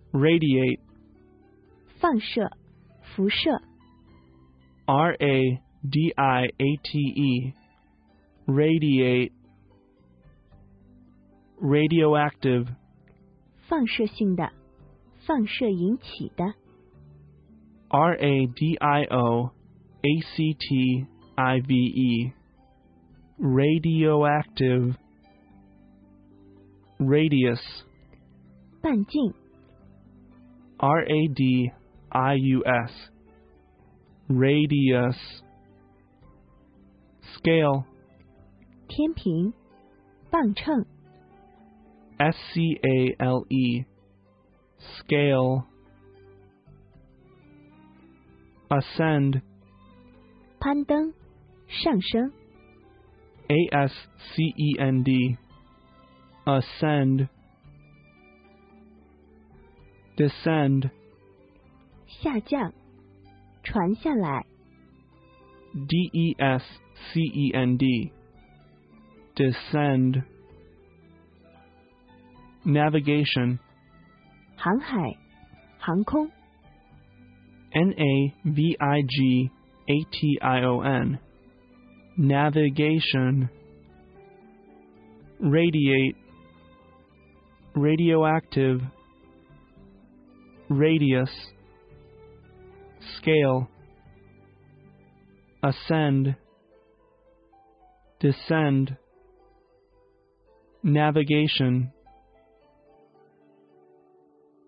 radiate, 放射、辐射。 radiate, radiate, radioactive, 放射性的，放射引起的。 radioactive, radioactive, radius, 半径。 radius, radius, scale, 天平、磅秤。 scale, scale, ascend, 攀登、上升。 ascend, ascend, descend, 下降、传下来。 descend, descend, navigation, 航海、航空。 navigation, navigation, radiate, radioactive, radius, scale, ascend, descend, navigation,